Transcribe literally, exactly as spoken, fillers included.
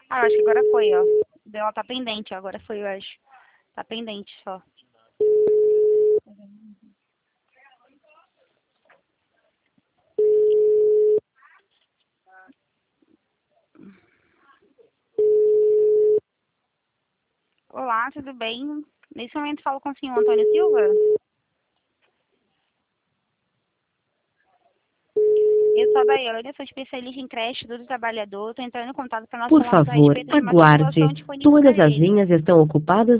Ah, eu acho que agora foi, ó. Ela tá pendente, ó. Agora foi, eu acho. Tá pendente só. Olá, tudo bem? Nesse momento falo com o senhor Antônio Silva. Eu sou a Daiane, sou especialista em creche do trabalhador. Estou entrando em contato para nós Por falarmos a favor, respeito de uma situação aguarde. disponível para Todas as ele. linhas estão ocupadas.